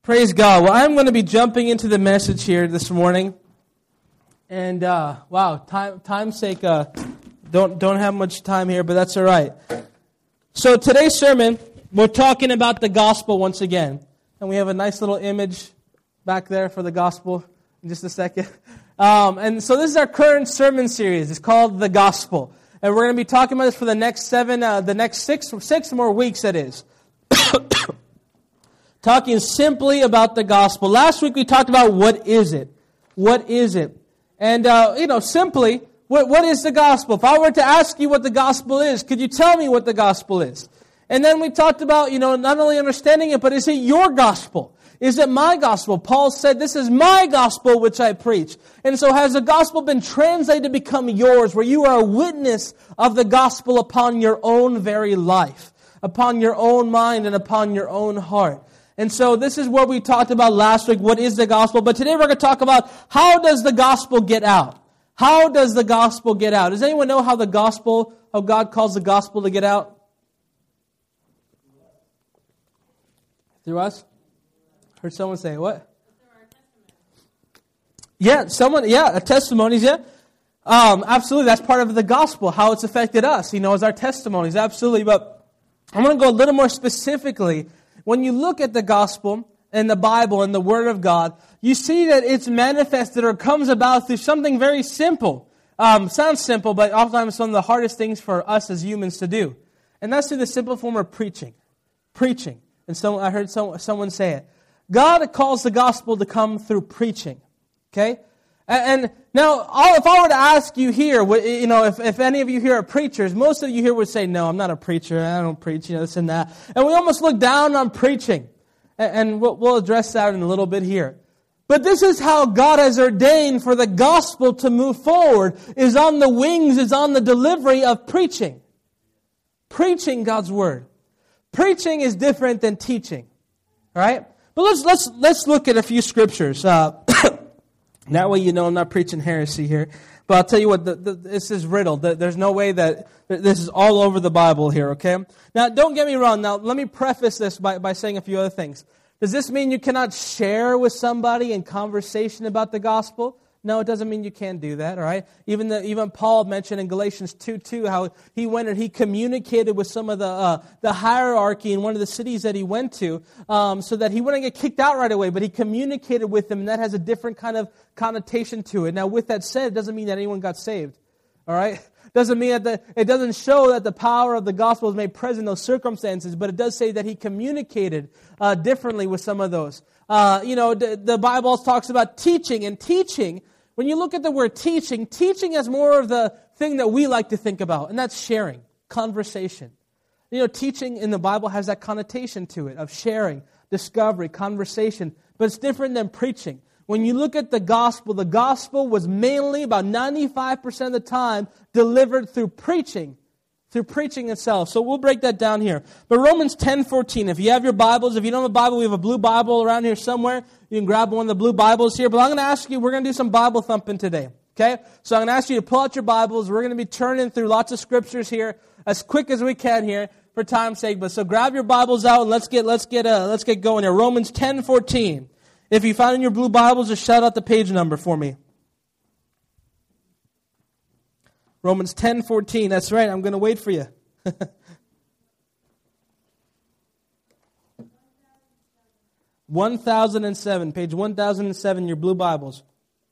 Praise God. Well, I'm going to be jumping into the message here this morning. And, wow, time's sake, don't have much time here, but that's all right. So today's sermon, we're talking about the gospel once again. And we have a nice little image back there for the gospel in just a second. And so this is our current sermon series. It's called The Gospel. And we're going to be talking about this for the next six more weeks, that is. Talking simply about the gospel. Last week we talked about what is it? What is it? And, simply, what is the gospel? If I were to ask you what the gospel is, could you tell me what the gospel is? And then we talked about, not only understanding it, but is it your gospel? Is it my gospel? Paul said, this is my gospel which I preach. And so has the gospel been translated to become yours, where you are a witness of the gospel upon your own very life, upon your own mind, and upon your own heart? And so this is what we talked about last week, what is the gospel. But today we're going to talk about how does the gospel get out? How does the gospel get out? Does anyone know how God calls the gospel to get out? Through us? Heard someone say, what? Testimonies, yeah. Absolutely, that's part of the gospel, how it's affected us, as our testimonies, absolutely. But I'm going to go a little more specifically. When you look at the gospel and the Bible and the Word of God, you see that it's manifested or comes about through something very simple. Sounds simple, but oftentimes one of the hardest things for us as humans to do. And that's through the simple form of preaching. Preaching. And I heard someone say it. God calls the gospel to come through preaching. Okay? And now, if I were to ask you here, if any of you here are preachers, most of you here would say, no, I'm not a preacher, I don't preach, this and that. And we almost look down on preaching. And we'll address that in a little bit here. But this is how God has ordained for the gospel to move forward, is on the wings, is on the delivery of preaching. Preaching God's Word. Preaching is different than teaching. All right? But let's look at a few scriptures. That way I'm not preaching heresy here. But I'll tell you what, this is riddled. There's no way that this is all over the Bible here, okay? Now, don't get me wrong. Now, let me preface this by saying a few other things. Does this mean you cannot share with somebody in conversation about the gospel? No, it doesn't mean you can't do that, all right? Even Paul mentioned in Galatians 2:2 how he went and he communicated with some of the hierarchy in one of the cities that he went to, so that he wouldn't get kicked out right away, but he communicated with them, and that has a different kind of connotation to it. Now, with that said, it doesn't mean that anyone got saved, all right? Doesn't mean that it doesn't show that the power of the gospel is made present in those circumstances, but it does say that he communicated differently with some of those. The Bible also talks about teaching, and teaching. When you look at the word teaching is more of the thing that we like to think about, and that's sharing, conversation. Teaching in the Bible has that connotation to it of sharing, discovery, conversation, but it's different than preaching. When you look at the gospel was mainly about 95% of the time delivered through preaching itself. So we'll break that down here. But Romans 10:14, if you have your Bibles, if you don't have a Bible, we have a blue Bible around here somewhere. You can grab one of the blue Bibles here. But I'm going to ask you, we're going to do some Bible thumping today. Okay? So I'm going to ask you to pull out your Bibles. We're going to be turning through lots of scriptures here as quick as we can here for time's sake. But so grab your Bibles out and let's get going here. Romans 10:14. If you found in your blue Bibles, just shout out the page number for me. Romans 10:14. That's right. I'm going to wait for you. Page 1007, your blue Bibles.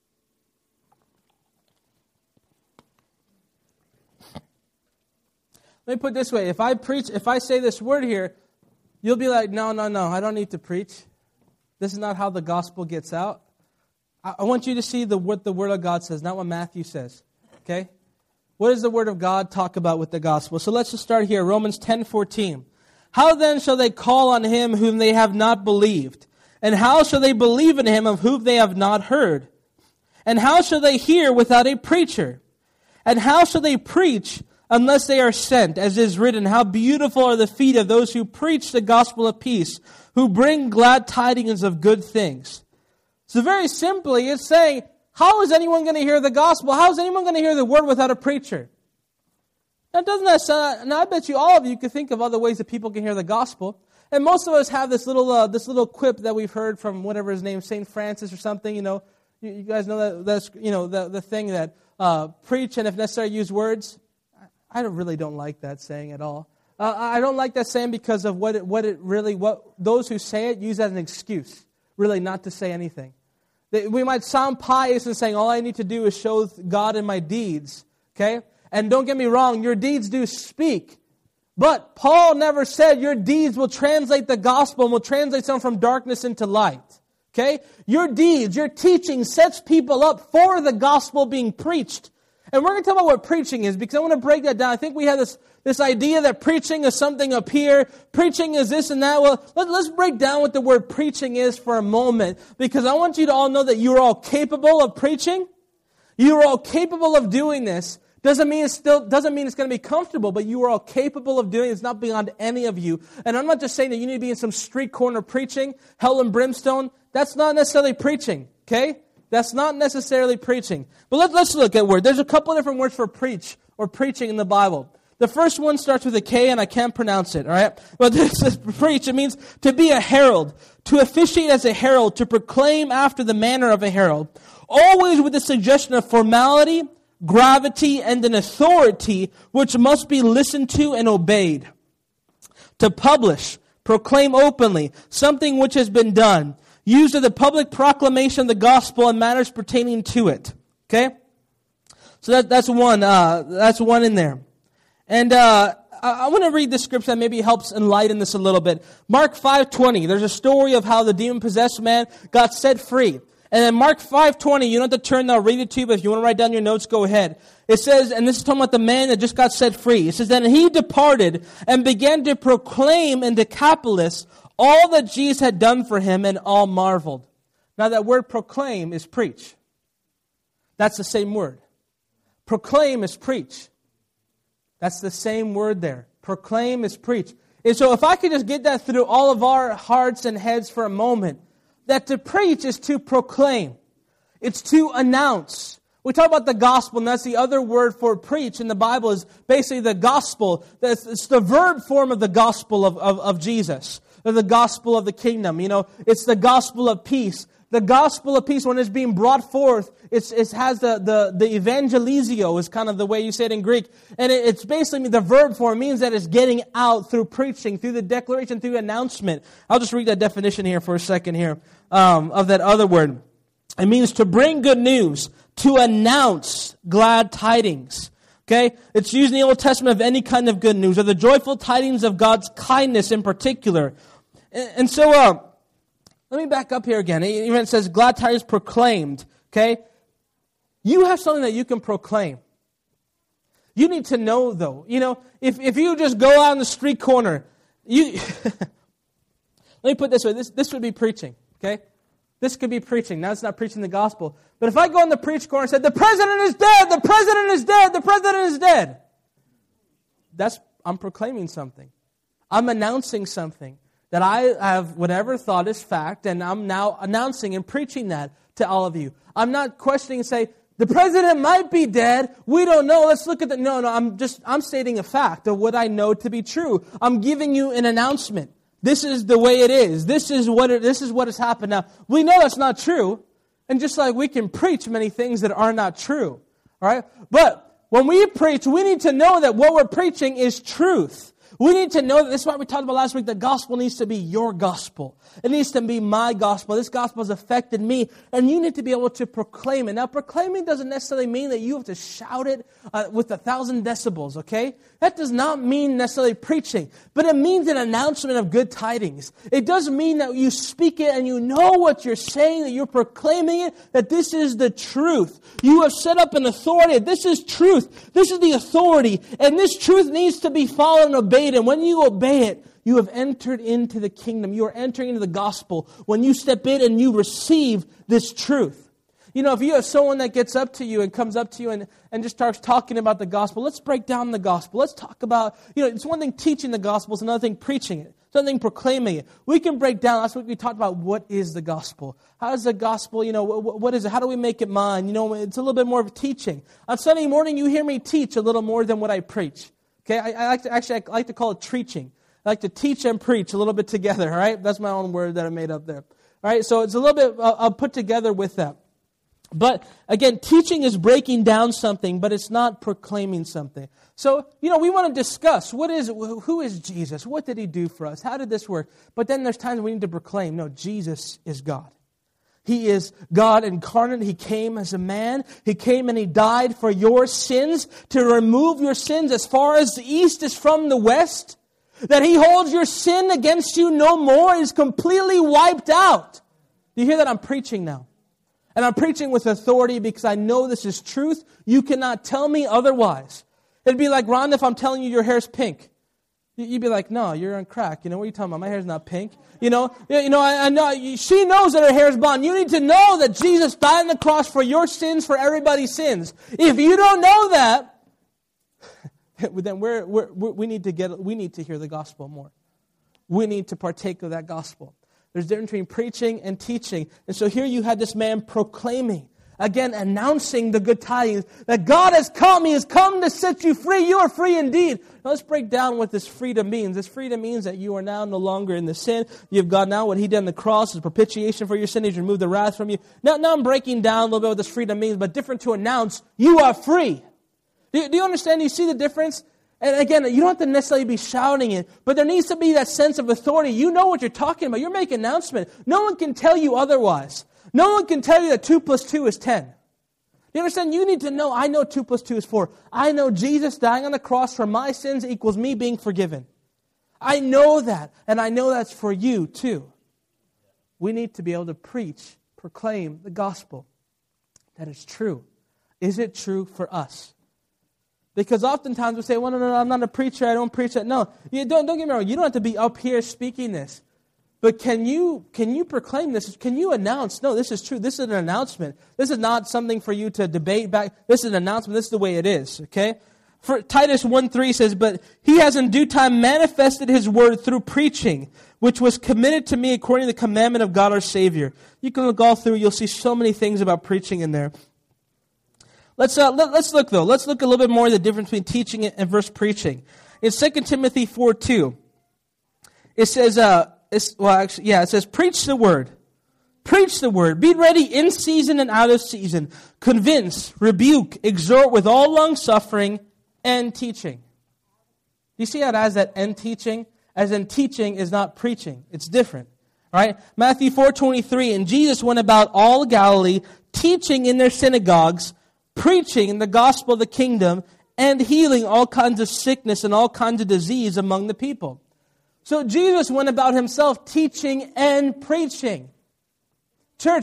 Let me put it this way. If I say this word here, you'll be like, no, I don't need to preach. This is not how the gospel gets out. I want you to see what the Word of God says, not what Matthew says. Okay? What does the Word of God talk about with the gospel? So let's just start here. Romans 10:14. How then shall they call on him whom they have not believed? And how shall they believe in him of whom they have not heard? And how shall they hear without a preacher? And how shall they preach unless they are sent? As is written, how beautiful are the feet of those who preach the gospel of peace, who bring glad tidings of good things. So very simply, it's saying, how is anyone going to hear the gospel? How is anyone going to hear the word without a preacher? Now, doesn't that sound, and I bet you all of you could think of other ways that people can hear the gospel. And most of us have this little quip that we've heard from whatever his name, St. Francis or something. You guys know that's the thing that preach and if necessary use words. I really don't like that saying at all. I don't like that saying because of what those who say it use as an excuse, really not to say anything. We might sound pious in saying all I need to do is show God in my deeds, okay? And don't get me wrong, your deeds do speak. But Paul never said your deeds will translate the gospel and will translate someone from darkness into light. Okay? Your deeds, your teaching sets people up for the gospel being preached. And we're going to talk about what preaching is because I want to break that down. I think we have this idea that preaching is something up here. Preaching is this and that. Well, let's break down what the word preaching is for a moment because I want you to all know that you're all capable of preaching. You're all capable of doing this. Doesn't mean it's going to be comfortable, but you are all capable of doing it. It's not beyond any of you. And I'm not just saying that you need to be in some street corner preaching, hell and brimstone. That's not necessarily preaching, okay? That's not necessarily preaching. But let's look at word. There's a couple of different words for preach or preaching in the Bible. The first one starts with a K, and I can't pronounce it, all right? But this is preach. It means to be a herald, to officiate as a herald, to proclaim after the manner of a herald, always with the suggestion of formality, gravity, and an authority which must be listened to and obeyed. To publish, proclaim openly, something which has been done. Used in the public proclamation of the gospel and matters pertaining to it. Okay? So that's one in there. And I want to read this scripture that maybe helps enlighten this a little bit. Mark 5:20, there's a story of how the demon-possessed man got set free. And then Mark 5:20, you don't have to turn there, I'll read it to you, but if you want to write down your notes, go ahead. It says, and this is talking about the man that just got set free. It says, then he departed and began to proclaim in Decapolis all that Jesus had done for him, and all marveled. Now that word proclaim is preach. That's the same word. Proclaim is preach. That's the same word there. Proclaim is preach. And so if I could just get that through all of our hearts and heads for a moment, that to preach is to proclaim. It's to announce. We talk about the gospel, and that's the other word for preach in the Bible is basically the gospel. It's the verb form of the gospel of Jesus, or the gospel of the kingdom. It's the gospel of peace. The gospel of peace, when it's being brought forth, it has the evangelizio is kind of the way you say it in Greek. And it's basically the verb form. It means that it's getting out through preaching, through the declaration, through announcement. I'll just read that definition here for a second here of that other word. It means to bring good news, to announce glad tidings. Okay? It's used in the Old Testament of any kind of good news, or the joyful tidings of God's kindness in particular. And so, let me back up here again. Even it says glad tidings proclaimed. Okay? You have something that you can proclaim. You need to know, though. If you just go out on the street corner, let me put it this way. This would be preaching. Okay? This could be preaching. Now it's not preaching the gospel. But if I go on the preach corner and said, the president is dead, the president is dead, the president is dead. I'm proclaiming something. I'm announcing something that I have whatever thought is fact, and I'm now announcing and preaching that to all of you. I'm not questioning and say, the president might be dead. We don't know. Let's look at No, I'm stating a fact of what I know to be true. I'm giving you an announcement. This is the way it is. This is what has happened. Now, we know that's not true. And just like we can preach many things that are not true. All right? But when we preach, we need to know that what we're preaching is truth. We need to know that, this is what we talked about last week, the gospel needs to be your gospel. It needs to be my gospel. This gospel has affected me, and you need to be able to proclaim it. Now, proclaiming doesn't necessarily mean that you have to shout it with 1,000 decibels, okay? That does not mean necessarily preaching, but it means an announcement of good tidings. It does mean that you speak it and you know what you're saying, that you're proclaiming it, that this is the truth. You have set up an authority. This is truth. This is the authority, and this truth needs to be followed and obeyed. And when you obey it, you have entered into the kingdom. You are entering into the gospel when you step in and you receive this truth. If you have someone that gets up to you and comes up to you and just starts talking about the gospel, let's break down the gospel. Let's talk about, it's one thing teaching the gospel, it's another thing preaching it. It's another thing proclaiming it. We can break down, that's what we talked about, what is the gospel? How is the gospel, what is it? How do we make it mine? It's a little bit more of a teaching. On Sunday morning, you hear me teach a little more than what I preach. Okay, I like to call it preaching. I like to teach and preach a little bit together, all right? That's my own word that I made up there. All right, so it's a little bit I'll put together with that. But again, teaching is breaking down something, but it's not proclaiming something. So, we want to discuss who is Jesus? What did He do for us? How did this work? But then there's times we need to proclaim, no, Jesus is God. He is God incarnate. He came as a man. He came and He died for your sins, to remove your sins as far as the east is from the west. That He holds your sin against you no more. It is completely wiped out. Do you hear that? I'm preaching now. And I'm preaching with authority because I know this is truth. You cannot tell me otherwise. It'd be like, Ron, if I'm telling you your hair's pink. You'd be like, no, you're on crack. What are you talking about? My hair's not pink. I know. She knows that her hair's blonde. You need to know that Jesus died on the cross for your sins, for everybody's sins. If you don't know that, then we need to hear the gospel more. We need to partake of that gospel. There's a difference between preaching and teaching. And so here you had this man proclaiming, again, announcing the good tidings that God has come. He has come to set you free. You are free indeed. Now let's break down what this freedom means. This freedom means that you are now no longer in the sin. You've got now what He did on the cross is propitiation for your sin. He's removed the wrath from you. Now I'm breaking down a little bit what this freedom means, but different to announce, you are free. Do you understand? Do you see the difference? And again, you don't have to necessarily be shouting it, but there needs to be that sense of authority. You know what you're talking about. You're making an announcement. No one can tell you otherwise. No one can tell you that 2 + 2 is 10. You understand? You need to know, I know 2 + 2 is 4. I know Jesus dying on the cross for my sins equals me being forgiven. I know that, and I know that's for you too. We need to be able to preach, proclaim the gospel. That is true. Is it true for us? Because oftentimes we say, well, no, I'm not a preacher, I don't preach that. No, don't get me wrong, you don't have to be up here speaking this. But can you proclaim this? Can you announce, no, this is true, this is an announcement. This is not something for you to debate back. This is an announcement, this is the way it is, okay? For Titus 1:3 says, but He has in due time manifested His word through preaching, which was committed to me according to the commandment of God our Savior. You can look all through, you'll see so many things about preaching in there. Let's look though. Let's look a little bit more at the difference between teaching and versus preaching. In 2 Timothy 4:2, it says, it says, preach the word. Preach the word. Be ready in season and out of season. Convince, rebuke, exhort with all long suffering and teaching. Do you see how it has that and teaching? As in teaching is not preaching. It's different. All right? Matthew 4:23, and Jesus went about all Galilee, teaching in their synagogues, preaching the gospel of the kingdom, and healing all kinds of sickness and all kinds of disease among the people. So Jesus went about Himself teaching and preaching. Church,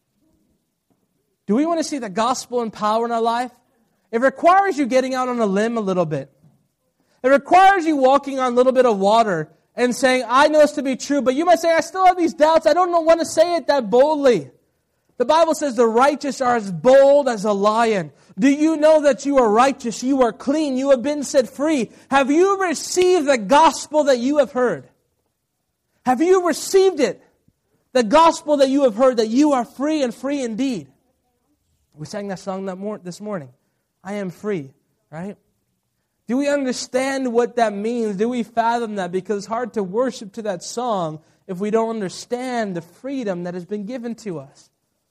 do we want to see the gospel and power in our life? It requires you getting out on a limb a little bit. It requires you walking on a little bit of water and saying, I know this to be true, but you might say, I still have these doubts. I don't want to say it that boldly. The Bible says the righteous are as bold as a lion. Do you know that you are righteous? You are clean. You have been set free. Have you received the gospel that you have heard? Have you received it? The gospel that you have heard, that you are free and free indeed. We sang that song this morning. I am free, right? Do we understand what that means? Do we fathom that? Because it's hard to worship to that song if we don't understand the freedom that has been given to us.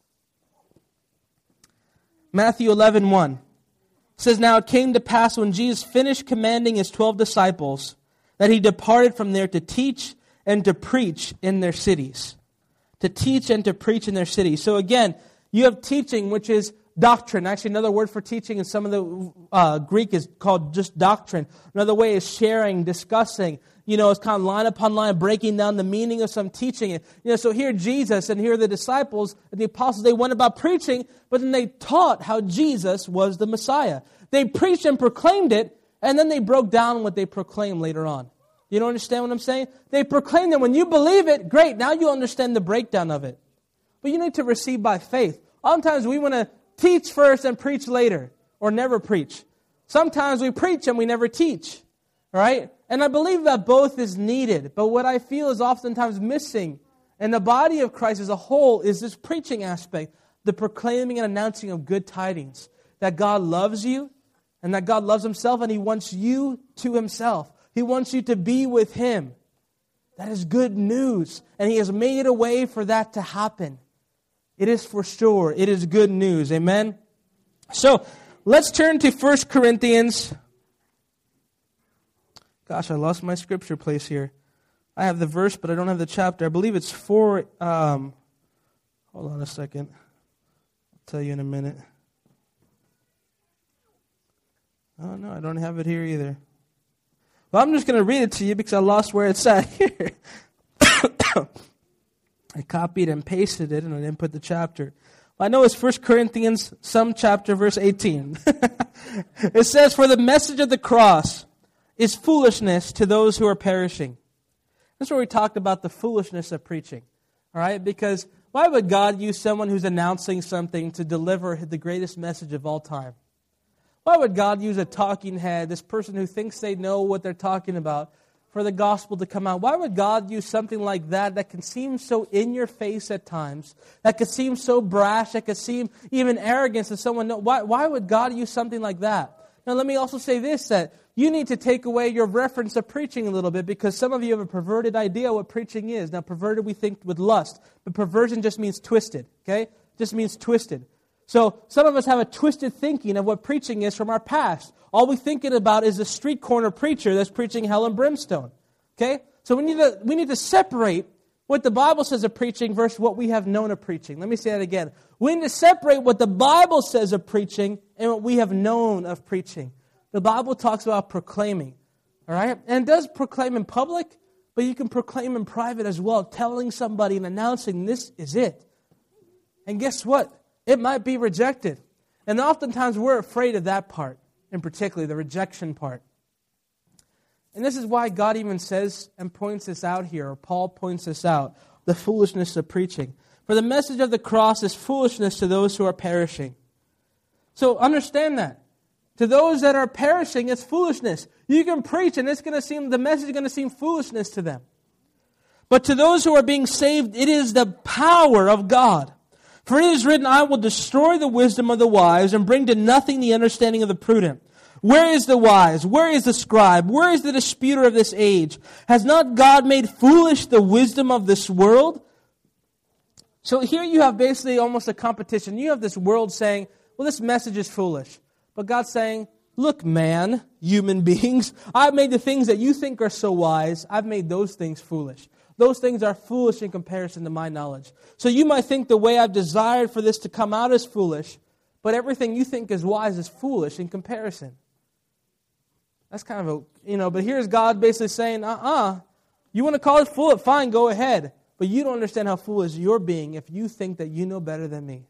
Matthew 11:1 says, now it came to pass when Jesus finished commanding His 12 disciples that He departed from there to teach and to preach in their cities. To teach and to preach in their cities. So again, you have teaching, which is doctrine. Actually, another word for teaching in some of the Greek is called just doctrine. Another way is sharing, discussing. It's kind of line upon line, breaking down the meaning of some teaching. So here Jesus and here the disciples and the apostles, they went about preaching, but then they taught how Jesus was the Messiah. They preached and proclaimed it, and then they broke down what they proclaimed later on. You don't understand what I'm saying? They proclaimed it. When you believe it, great, now you understand the breakdown of it. But you need to receive by faith. Oftentimes we want to teach first and preach later, or never preach. Sometimes we preach and we never teach, right? And I believe that both is needed. But what I feel is oftentimes missing in the body of Christ as a whole is this preaching aspect, the proclaiming and announcing of good tidings, that God loves you and that God loves Himself and He wants you to Himself. He wants you to be with Him. That is good news. And He has made a way for that to happen. It is for sure. It is good news. Amen? So, let's turn to 1 Corinthians. Gosh, I lost my scripture place here. I have the verse, but I don't have the chapter. I believe it's 4. Hold on a second. I'll tell you in a minute. Oh, no, I don't have it here either. Well, I'm just going to read it to you because I lost where it's at here. I copied and pasted it, and I didn't put the chapter. Well, I know it's 1 Corinthians, some chapter, verse 18. It says, "For the message of the cross is foolishness to those who are perishing." That's where we talked about the foolishness of preaching. All right? Because why would God use someone who's announcing something to deliver the greatest message of all time? Why would God use a talking head, this person who thinks they know what they're talking about, for the gospel to come out? Why would God use something like that can seem so in your face at times, that could seem so brash, that could seem even arrogant to someone? Why would God use something like that? Now let me also say this, that you need to take away your reference of preaching a little bit, because some of you have a perverted idea what preaching is. Now perverted we think with lust, but perversion just means twisted, okay? Just means twisted. So some of us have a twisted thinking of what preaching is from our past. All we're thinking about is a street corner preacher that's preaching hell and brimstone. Okay? So we need to separate what the Bible says of preaching versus what we have known of preaching. Let me say that again. We need to separate what the Bible says of preaching and what we have known of preaching. The Bible talks about proclaiming. All right? And it does proclaim in public, but you can proclaim in private as well, telling somebody and announcing this is it. And guess what? It might be rejected. And oftentimes we're afraid of that part, in particular, the rejection part. And this is why God even says and points this out here, or Paul points this out, the foolishness of preaching. For the message of the cross is foolishness to those who are perishing. So understand that. To those that are perishing, it's foolishness. You can preach and the message is going to seem foolishness to them. But to those who are being saved, it is the power of God. For it is written, "I will destroy the wisdom of the wise and bring to nothing the understanding of the prudent." Where is the wise? Where is the scribe? Where is the disputer of this age? Has not God made foolish the wisdom of this world? So here you have basically almost a competition. You have this world saying, well, this message is foolish. But God's saying, look, man, human beings, I've made the things that you think are so wise, I've made those things foolish. Those things are foolish in comparison to my knowledge. So you might think the way I've desired for this to come out is foolish, but everything you think is wise is foolish in comparison. That's kind of but here's God basically saying, you want to call it foolish? Fine, go ahead. But you don't understand how foolish you're being if you think that you know better than me.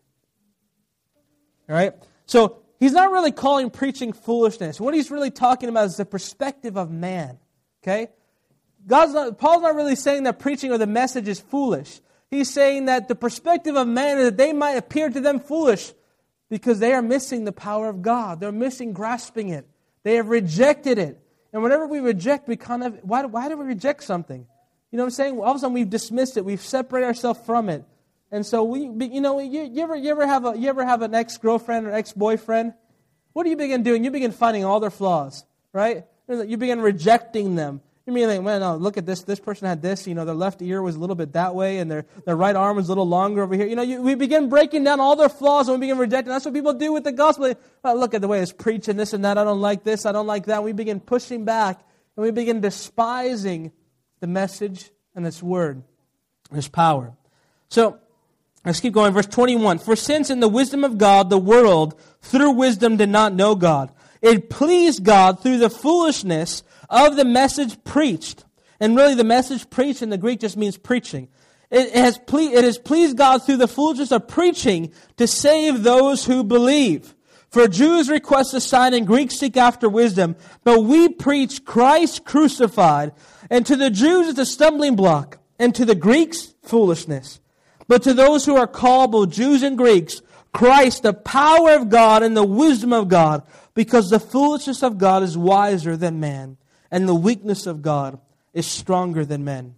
All right? So he's not really calling preaching foolishness. What he's really talking about is the perspective of man. Okay? Paul's not really saying that preaching or the message is foolish. He's saying that the perspective of man is that they might appear to them foolish because they are missing the power of God. They're missing grasping it. They have rejected it. And whenever we reject, we kind of, why do we reject something? You know what I'm saying? All of a sudden we've dismissed it. We've separated ourselves from it. And so you ever have an ex-girlfriend or ex-boyfriend? What do you begin doing? You begin finding all their flaws, right? You begin rejecting them. You mean, like, man, no, look at this. This person had this. Their left ear was a little bit that way, and their right arm was a little longer over here. We begin breaking down all their flaws, and we begin rejecting. That's what people do with the gospel. Look at the way it's preaching this and that. I don't like this. I don't like that. We begin pushing back, and we begin despising the message and its word, its power. So let's keep going. Verse 21. For since in the wisdom of God, the world through wisdom did not know God, it pleased God through the foolishness of the message preached. And really the message preached in the Greek just means preaching. It has pleased God through the foolishness of preaching to save those who believe. For Jews request a sign and Greeks seek after wisdom, but we preach Christ crucified. And to the Jews it's a stumbling block, and to the Greeks foolishness. But to those who are called, both Jews and Greeks, Christ, the power of God and the wisdom of God, because the foolishness of God is wiser than man, and the weakness of God is stronger than men.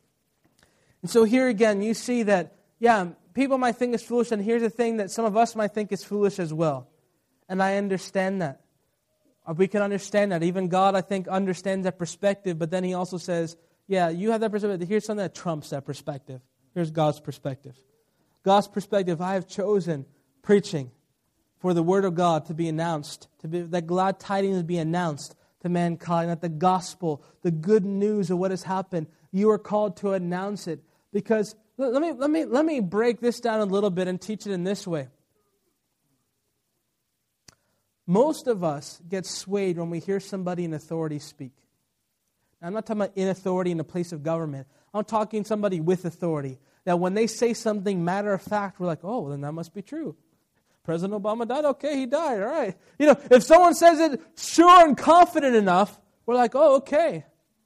And so here again, you see that, people might think it's foolish, and here's the thing that some of us might think is foolish as well. And I understand that. We can understand that. Even God, I think, understands that perspective, but then He also says, yeah, you have that perspective. Here's something that trumps that perspective. Here's God's perspective. God's perspective, I have chosen preaching for the Word of God to be announced, that glad tidings be announced to mankind, that the gospel, the good news of what has happened, you are called to announce it. Because, let me break this down a little bit and teach it in this way. Most of us get swayed when we hear somebody in authority speak. Now, I'm not talking about in authority in a place of government. I'm talking somebody with authority. That when they say something matter of fact, we're like, oh, well, then that must be true. President Obama died? Okay, he died, all right. If someone says it sure and confident enough, we're like, oh, okay.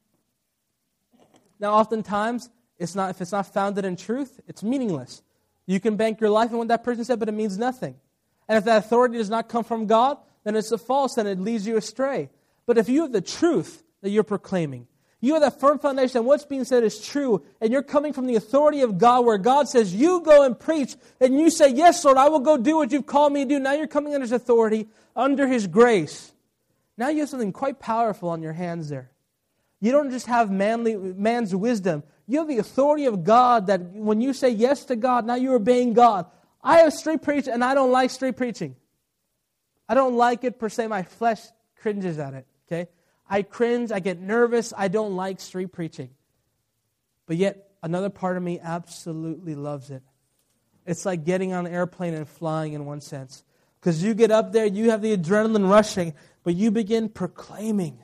Now, oftentimes, if it's not founded in truth, it's meaningless. You can bank your life on what that person said, but it means nothing. And if that authority does not come from God, then it's a false and it leads you astray. But if you have the truth that you're proclaiming, you have that firm foundation that what's being said is true, and you're coming from the authority of God where God says, you go and preach, and you say, yes, Lord, I will go do what you've called me to do. Now you're coming under His authority, under His grace. Now you have something quite powerful on your hands there. You don't just have man's wisdom. You have the authority of God that when you say yes to God, now you're obeying God. I have street preach, and I don't like street preaching. I don't like it per se. My flesh cringes at it, okay? I cringe, I get nervous, I don't like street preaching. But yet, another part of me absolutely loves it. It's like getting on an airplane and flying in one sense. Because you get up there, you have the adrenaline rushing, but you begin proclaiming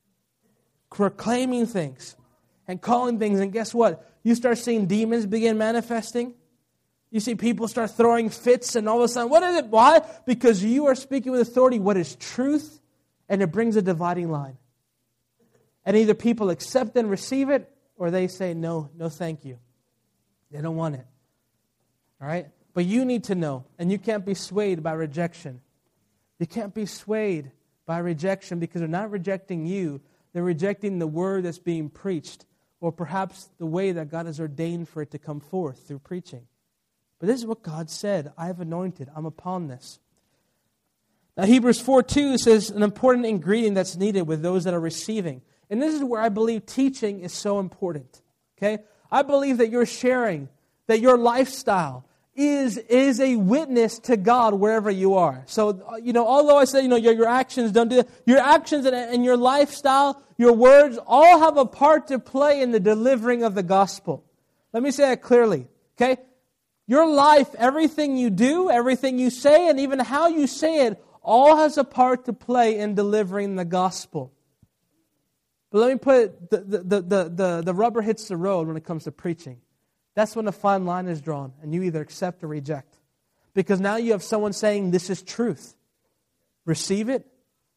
things and calling things. And guess what? You start seeing demons begin manifesting. You see people start throwing fits, and all of a sudden, what is it? Why? Because you are speaking with authority what is truth, and it brings a dividing line. And either people accept and receive it, or they say, no thank you. They don't want it. All right? But you need to know, and you can't be swayed by rejection. You can't be swayed by rejection because they're not rejecting you. They're rejecting the word that's being preached, or perhaps the way that God has ordained for it to come forth through preaching. But this is what God said. I have anointed. I'm upon this. Now Hebrews 4:2 says an important ingredient that's needed with those that are receiving. And this is where I believe teaching is so important. Okay? I believe that you're sharing, that your lifestyle is a witness to God wherever you are. So, although I said, your actions don't do that, your actions and your lifestyle, your words, all have a part to play in the delivering of the gospel. Let me say that clearly. Okay? Your life, everything you do, everything you say, and even how you say it, all has a part to play in delivering the gospel. But let me put the rubber hits the road when it comes to preaching. That's when the fine line is drawn, and you either accept or reject. Because now you have someone saying, this is truth. Receive it,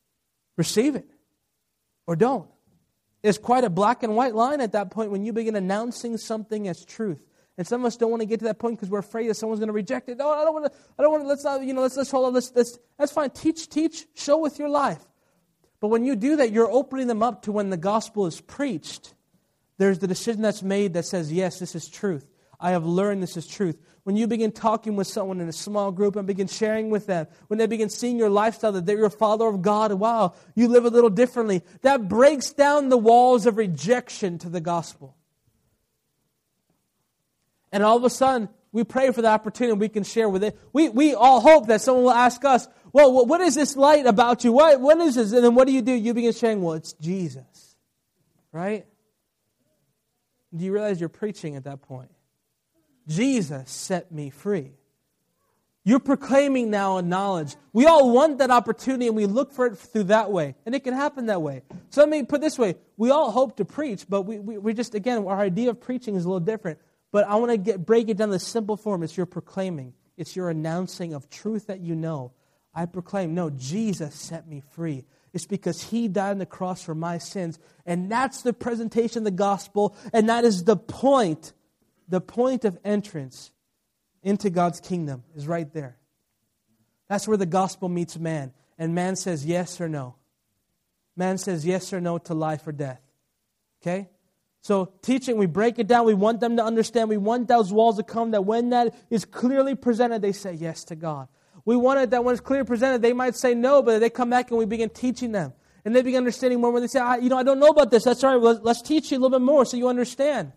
or don't. It's quite a black and white line at that point when you begin announcing something as truth. And some of us don't want to get to that point because we're afraid that someone's going to reject it. No, I don't want to, let's not, let's hold on, that's fine. Teach, show with your life. But when you do that, you're opening them up to when the gospel is preached. There's the decision that's made that says, yes, this is truth. I have learned this is truth. When you begin talking with someone in a small group and begin sharing with them, when they begin seeing your lifestyle, that they're a follower of God, wow, you live a little differently, that breaks down the walls of rejection to the gospel. And all of a sudden, we pray for the opportunity we can share with it. We all hope that someone will ask us, well, what is this light about you? What is this? And then what do? You begin sharing, well, it's Jesus. Right? Do you realize you're preaching at that point? Jesus set me free. You're proclaiming now a knowledge. We all want that opportunity and we look for it through that way. And it can happen that way. So let me put it this way. We all hope to preach, but we just, again, our idea of preaching is a little different. But I want to break it down to the simple form. It's your proclaiming. It's your announcing of truth that you know. I proclaim, no, Jesus set me free. It's because He died on the cross for my sins. And that's the presentation of the gospel. And that is the point. The point of entrance into God's kingdom is right there. That's where the gospel meets man. And man says yes or no. Man says yes or no to life or death. Okay? So teaching, we break it down. We want them to understand. We want those walls to come, that when that is clearly presented, they say yes to God. We want it that when it's clearly presented, they might say no, but they come back and we begin teaching them. And they begin understanding more when they say, I don't know about this. That's all right. Let's teach you a little bit more so you understand.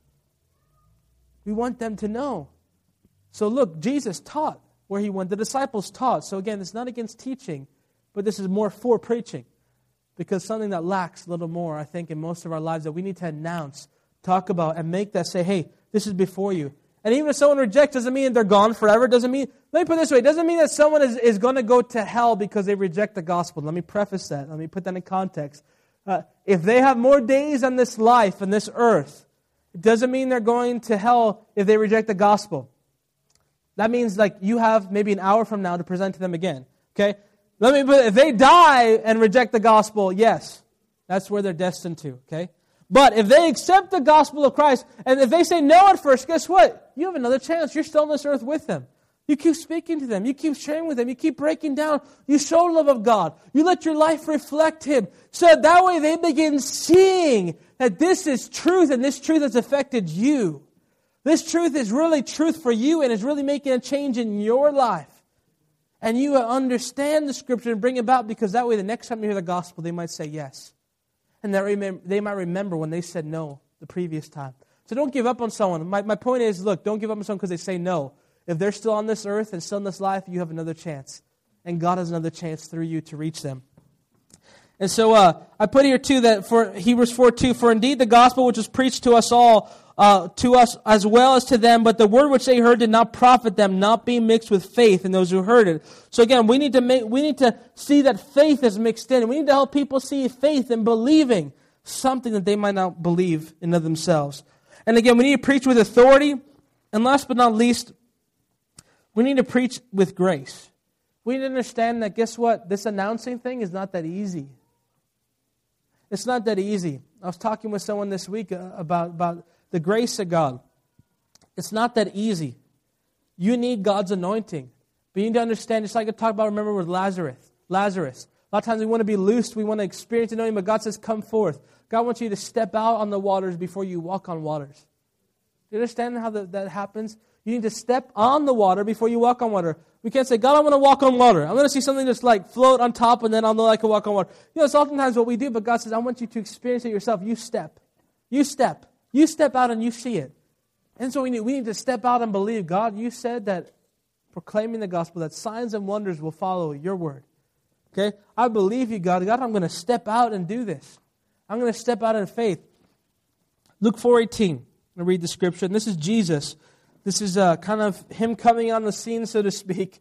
We want them to know. So look, Jesus taught where He went. The disciples taught. So again, it's not against teaching, but this is more for preaching. Because something that lacks a little more, I think, in most of our lives that we need to announce, talk about, and make that say, hey, this is before you. And even if someone rejects, doesn't mean they're gone forever. Doesn't mean, let me put it this way, it doesn't mean that someone is going to go to hell because they reject the gospel. Let me preface that. Let me put that in context. If they have more days on this life, on this earth, it doesn't mean they're going to hell if they reject the gospel. That means like you have maybe an hour from now to present to them again. Okay? If they die and reject the gospel, yes, that's where they're destined to. Okay? But if they accept the gospel of Christ, and if they say no at first, guess what? You have another chance. You're still on this earth with them. You keep speaking to them. You keep sharing with them. You keep breaking down. You show the love of God. You let your life reflect Him. So that way they begin seeing that this is truth, and this truth has affected you. This truth is really truth for you, and is really making a change in your life. And you understand the Scripture and bring it about, because that way the next time you hear the gospel, they might say yes. And they might remember when they said no the previous time. So don't give up on someone. My point is, look, don't give up on someone because they say no. If they're still on this earth and still in this life, you have another chance. And God has another chance through you to reach them. And so I put here too that for Hebrews 4:2, for indeed the gospel which was preached to us all, to us as well as to them, but the word which they heard did not profit them, not being mixed with faith in those who heard it. So again, we need to see that faith is mixed in. We need to help people see faith in believing something that they might not believe in of themselves. And again, we need to preach with authority. And last but not least, we need to preach with grace. We need to understand that, guess what? This announcing thing is not that easy. It's not that easy. I was talking with someone this week about the grace of God. It's not that easy. You need God's anointing. But you need to understand, just like I talked about, remember, with Lazarus. A lot of times we want to be loosed. We want to experience anointing, but God says, come forth. God wants you to step out on the waters before you walk on waters. Do you understand how that happens? You need to step on the water before you walk on water. We can't say, God, I want to walk on water. I'm going to see something just like float on top, and then I'll know I can walk on water. It's oftentimes what we do, but God says, I want you to experience it yourself. You step. You step. You step out and you see it. And so we need to step out and believe. God, you said that proclaiming the gospel, that signs and wonders will follow your word. Okay? I believe you, God. God, I'm going to step out and do this. I'm going to step out in faith. Luke 4:18. I'm going to read the scripture. And this is Jesus. This is kind of Him coming on the scene, so to speak,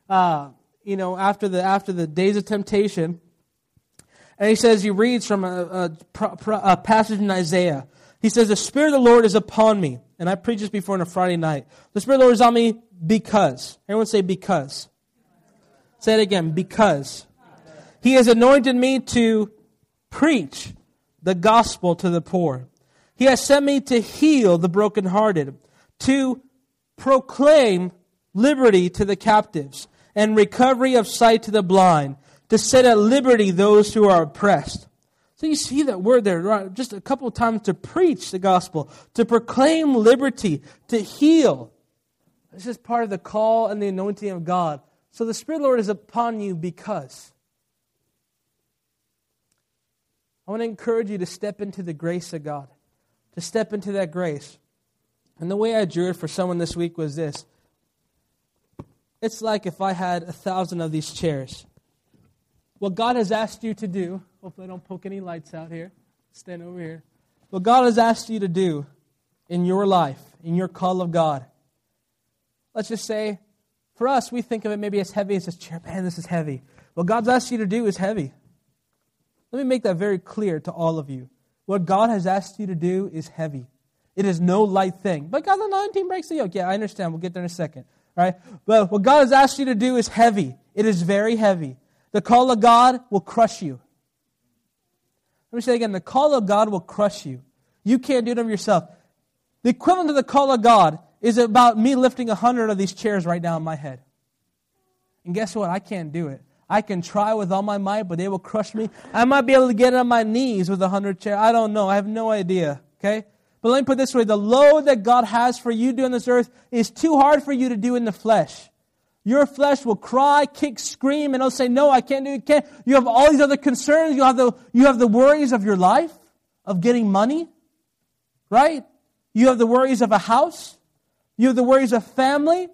after the days of temptation. And He says, He reads from a passage in Isaiah. He says, the Spirit of the Lord is upon me. And I preached this before on a Friday night. The Spirit of the Lord is on me because. Everyone say because. Say it again, because. He has anointed me to preach the gospel to the poor. He has sent me to heal the brokenhearted, to proclaim liberty to the captives, and recovery of sight to the blind, to set at liberty those who are oppressed. So you see that word there, right? Just a couple of times, to preach the gospel, to proclaim liberty, to heal. This is part of the call and the anointing of God. So the Spirit of the Lord is upon you because. I want to encourage you to step into the grace of God, to step into that grace. And the way I drew it for someone this week was this. It's like if I had 1,000 of these chairs. What God has asked you to do, hopefully I don't poke any lights out here, stand over here. What God has asked you to do in your life, in your call of God. Let's just say, for us, we think of it maybe as heavy as this chair. Man, this is heavy. What God's asked you to do is heavy. Let me make that very clear to all of you. What God has asked you to do is heavy. It is no light thing. But God, the 19 breaks the yoke. Yeah, I understand. We'll get there in a second. All right? But what God has asked you to do is heavy. It is very heavy. The call of God will crush you. Let me say it again. The call of God will crush you. You can't do it of yourself. The equivalent of the call of God is about me lifting 100 of these chairs right now in my head. And guess what? I can't do it. I can try with all my might, but they will crush me. I might be able to get on my knees with 100 chairs. I don't know. I have no idea. Okay? But let me put it this way. The load that God has for you to do on this earth is too hard for you to do in the flesh. Your flesh will cry, kick, scream, and it'll say, no, I can't do it. Can't. You have all these other concerns. You have the worries of your life, of getting money, right? You have the worries of a house. You have the worries of family.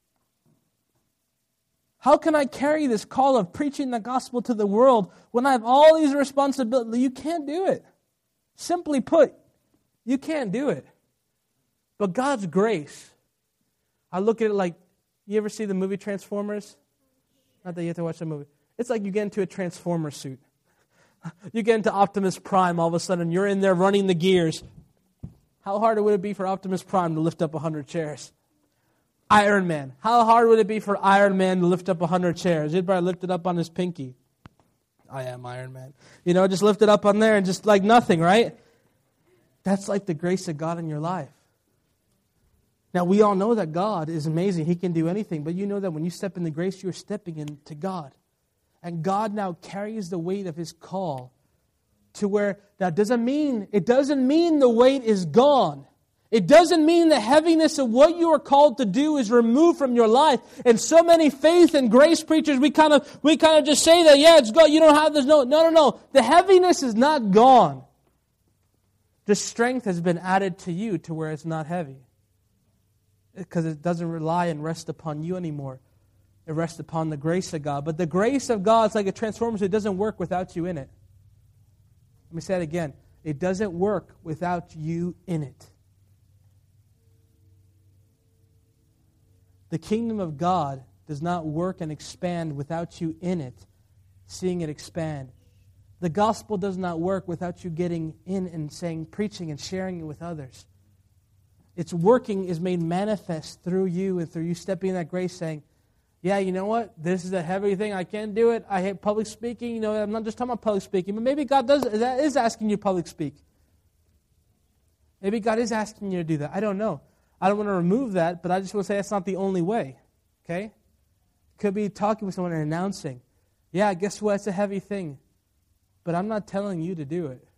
How can I carry this call of preaching the gospel to the world when I have all these responsibilities? You can't do it. Simply put, you can't do it. But God's grace, I look at it like, you ever see the movie Transformers? Not that you have to watch the movie. It's like you get into a Transformer suit. You get into Optimus Prime, all of a sudden you're in there running the gears. How hard would it be for Optimus Prime to lift up 100 chairs? Iron Man. How hard would it be for Iron Man to lift up 100 chairs? He'd probably lift it up on his pinky. I am Iron Man. Just lift it up on there and just like nothing, right? That's like the grace of God in your life. Now, we all know that God is amazing. He can do anything. But you know that when you step in the grace, you're stepping into God. And God now carries the weight of His call to where that doesn't mean the weight is gone. It doesn't mean the heaviness of what you are called to do is removed from your life. And so many faith and grace preachers, we kind of just say that, yeah, it's gone. You don't have this. No. The heaviness is not gone. The strength has been added to you to where it's not heavy. Because it doesn't rely and rest upon you anymore. It rests upon the grace of God. But the grace of God is like a transformer. It doesn't work without you in it. Let me say it again. It doesn't work without you in it. The kingdom of God does not work and expand without you in it, seeing it expand. The gospel does not work without you getting in and saying, preaching and sharing it with others. Its working is made manifest through you and through you stepping in that grace saying, yeah, you know what? This is a heavy thing. I can't do it. I hate public speaking. I'm not just talking about public speaking, but maybe God is asking you to public speak. Maybe God is asking you to do that. I don't know. I don't want to remove that, but I just want to say that's not the only way. Okay? Could be talking with someone and announcing, yeah, guess what? It's a heavy thing. But I'm not telling you to do it.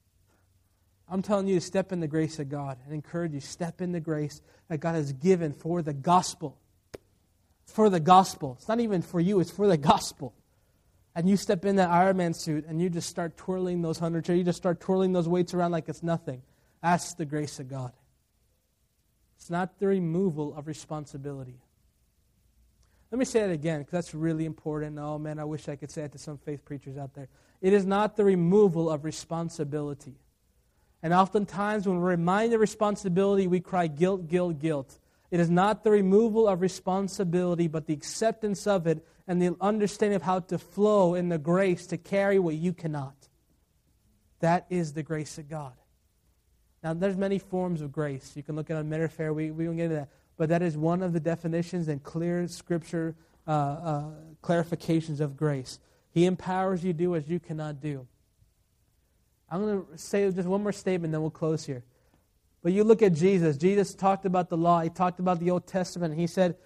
I'm telling you to step in the grace of God and encourage you, step in the grace that God has given for the gospel. For the gospel. It's not even for you, it's for the gospel. And you step in that Iron Man suit and you just start twirling those 100 chairs. You just start twirling those weights around like it's nothing. That's the grace of God. It's not the removal of responsibility. Let me say that again, because that's really important. Oh man, I wish I could say it to some faith preachers out there. It is not the removal of responsibility. And oftentimes when we're reminded of responsibility, we cry guilt, guilt, guilt. It is not the removal of responsibility, but the acceptance of it and the understanding of how to flow in the grace to carry what you cannot. That is the grace of God. Now, there's many forms of grace. You can look at it on Metaphor. We won't get into that. But that is one of the definitions and clear Scripture clarifications of grace. He empowers you to do as you cannot do. I'm going to say just one more statement, then we'll close here. But you look at Jesus. Jesus talked about the law. He talked about the Old Testament. He said,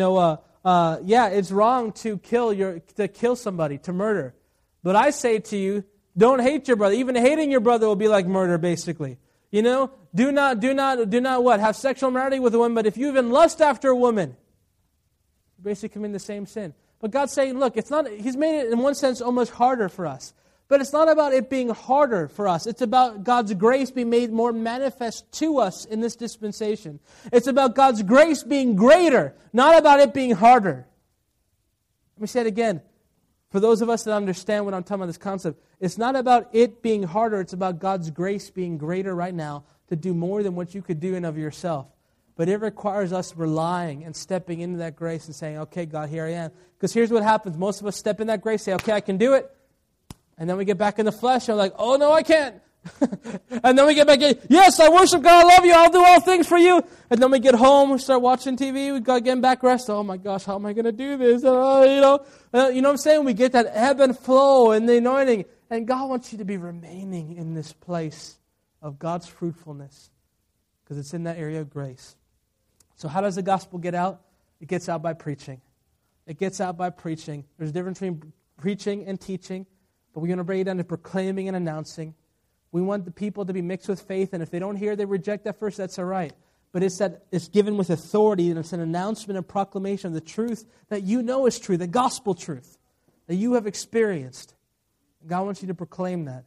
yeah, it's wrong to kill somebody, to murder. But I say to you, don't hate your brother. Even hating your brother will be like murder, basically. Do not what? Have sexual immorality with a woman, but if you even lust after a woman, you're basically committing the same sin. But God's saying, look, it's not. He's made it in one sense almost harder for us. But it's not about it being harder for us. It's about God's grace being made more manifest to us in this dispensation. It's about God's grace being greater, not about it being harder. Let me say it again. For those of us that understand what I'm talking about, this concept, it's not about it being harder. It's about God's grace being greater right now to do more than what you could do in of yourself. But it requires us relying and stepping into that grace and saying, okay, God, here I am. Because here's what happens. Most of us step in that grace, say, okay, I can do it. And then we get back in the flesh and we're like, oh, no, I can't. And then we get back in, yes, I worship God, I love you, I'll do all things for you. And then we get home, we start watching TV, we got getting back rest. Oh my gosh, how am I going to do this? You know what I'm saying? We get that ebb and flow and the anointing. And God wants you to be remaining in this place of God's fruitfulness because it's in that area of grace. So how does the gospel get out? It gets out by preaching. It gets out by preaching. There's a difference between preaching and teaching. But we're going to break it down to proclaiming and announcing. We want the people to be mixed with faith, and if they don't hear, they reject that first, that's all right. but it's that it's given with authority, and it's an announcement and proclamation of the truth that you know is true, the gospel truth that you have experienced. God wants you to proclaim that.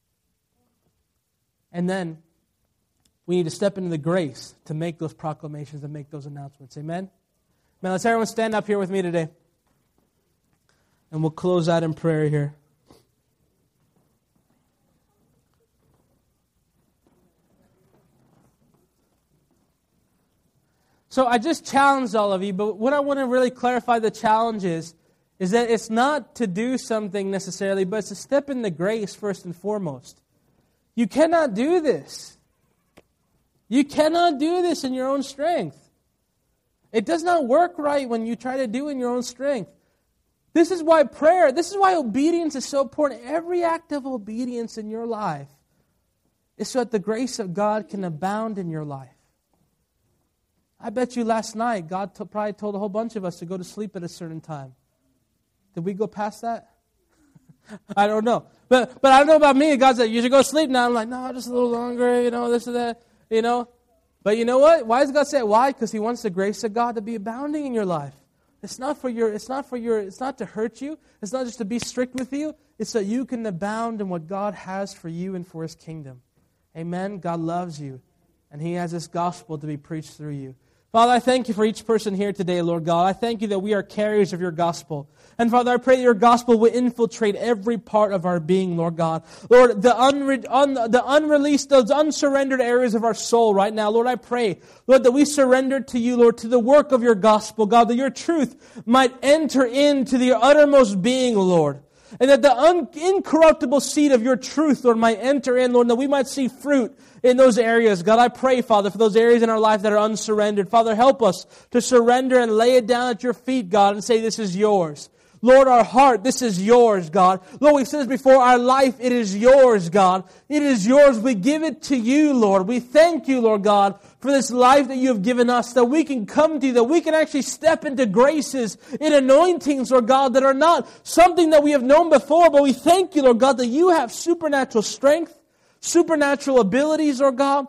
And then we need to step into the grace to make those proclamations and make those announcements. Amen? Man, let's everyone stand up here with me today. And we'll close out in prayer here. So I just challenged all of you, but what I want to really clarify the challenge is that it's not to do something necessarily, but it's to step in the grace first and foremost. You cannot do this. You cannot do this in your own strength. It does not work right when you try to do it in your own strength. This is why prayer, this is why obedience is so important. Every act of obedience in your life is so that the grace of God can abound in your life. I bet you last night God probably told a whole bunch of us to go to sleep at a certain time. Did we go past that? I don't know. But I don't know about me. God said, you should go to sleep now. I'm like, no, just a little longer, this or that, But you know what? Why does God say it? Why? Because He wants the grace of God to be abounding in your life. It's not to hurt you. It's not just to be strict with you. It's so you can abound in what God has for you and for His kingdom. Amen? God loves you. And He has this gospel to be preached through you. Father, I thank You for each person here today, Lord God. I thank You that we are carriers of Your gospel. And Father, I pray that Your gospel will infiltrate every part of our being, Lord God. Lord, the unreleased, those unsurrendered areas of our soul right now, Lord, I pray, Lord, that we surrender to You, Lord, to the work of Your gospel, God, that Your truth might enter into the uttermost being, Lord. And that the incorruptible seed of Your truth, Lord, might enter in, Lord, and that we might see fruit in those areas. God, I pray, Father, for those areas in our life that are unsurrendered. Father, help us to surrender and lay it down at Your feet, God, and say, this is Yours. Lord, our heart, this is Yours, God. Lord, we've said this before, our life, it is Yours, God. It is Yours. We give it to You, Lord. We thank You, Lord God, for this life that You have given us, that we can come to You, that we can actually step into graces, in anointings, Lord God, that are not something that we have known before, but we thank You, Lord God, that You have supernatural strength, supernatural abilities, Lord God.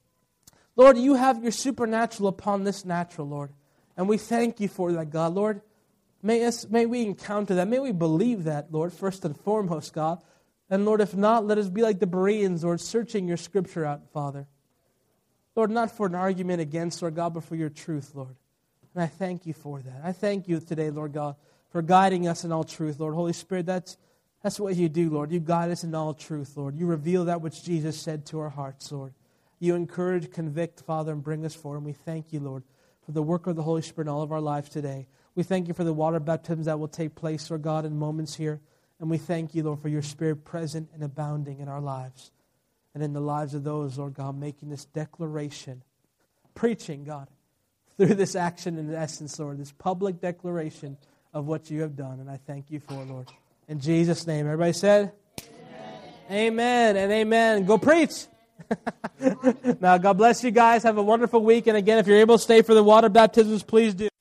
Lord, You have Your supernatural upon this natural, Lord. And we thank You for that, God. Lord, may we encounter that. May we believe that, Lord, first and foremost, God. And Lord, if not, let us be like the Bereans, Lord, searching Your Scripture out, Father. Lord, not for an argument against, Lord God, but for Your truth, Lord. And I thank You for that. I thank You today, Lord God, for guiding us in all truth, Lord. Holy Spirit, that's what You do, Lord. You guide us in all truth, Lord. You reveal that which Jesus said to our hearts, Lord. You encourage, convict, Father, and bring us forward. And we thank You, Lord, for the work of the Holy Spirit in all of our lives today. We thank You for the water baptisms that will take place, Lord God, in moments here. And we thank You, Lord, for Your Spirit present and abounding in our lives and in the lives of those, Lord God, making this declaration, preaching, God, through this action in essence, Lord, this public declaration of what You have done. And I thank You for it, Lord. In Jesus' name, everybody said? Amen and amen. Go preach. Now, God bless you guys. Have a wonderful week. And again, if you're able to stay for the water baptisms, please do.